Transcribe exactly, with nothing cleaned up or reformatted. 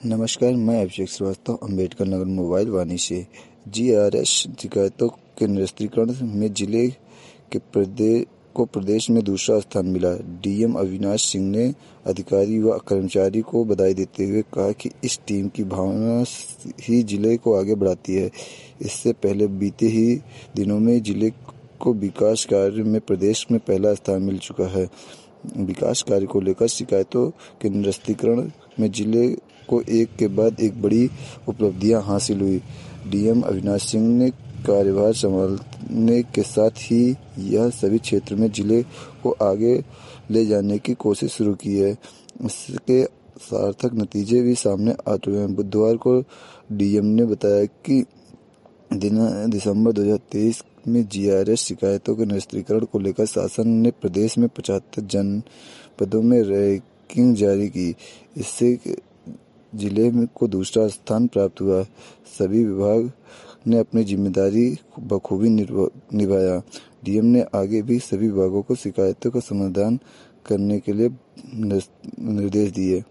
नमस्कार, मैं अभिषेक श्रीवास्तव अम्बेडकर नगर मोबाइल वानी से। जीआरएस शिकायतों के निरस्तीकरण में जिले के प्रदेश को प्रदेश में दूसरा स्थान मिला। डीएम अविनाश सिंह ने अधिकारी व कर्मचारी को बधाई देते हुए कहा कि इस टीम की भावना ही जिले को आगे बढ़ाती है। इससे पहले बीते ही दिनों में जिले को विकास कार्य में प्रदेश में पहला स्थान मिल चुका है। विकास कार्य को लेकर शिकायतों के निरस्तीकरण में जिले को एक के बाद एक बड़ी उपलब्धियां हासिल हुई। डीएम अविनाश सिंह ने कार्यभार संभालने के साथ ही यह सभी क्षेत्र में जिले को आगे ले जाने की कोशिश शुरू की है। इसके सार्थक नतीजे भी सामने आ चुके हैं। बुधवार को डीएम ने बताया कि दिसंबर दो हज़ार तेईस में जीआरएस शिकायतों के निरस्तीकरण को लेकर शासन ने प्रदेश में पचहत्तर जनपदों में रैंकिंग जारी की। इससे जिले में को दूसरा स्थान प्राप्त हुआ। सभी विभाग ने अपनी जिम्मेदारी बखूबी निभाया। डीएम ने आगे भी सभी विभागों को शिकायतों का समाधान करने के लिए निर्देश दिए।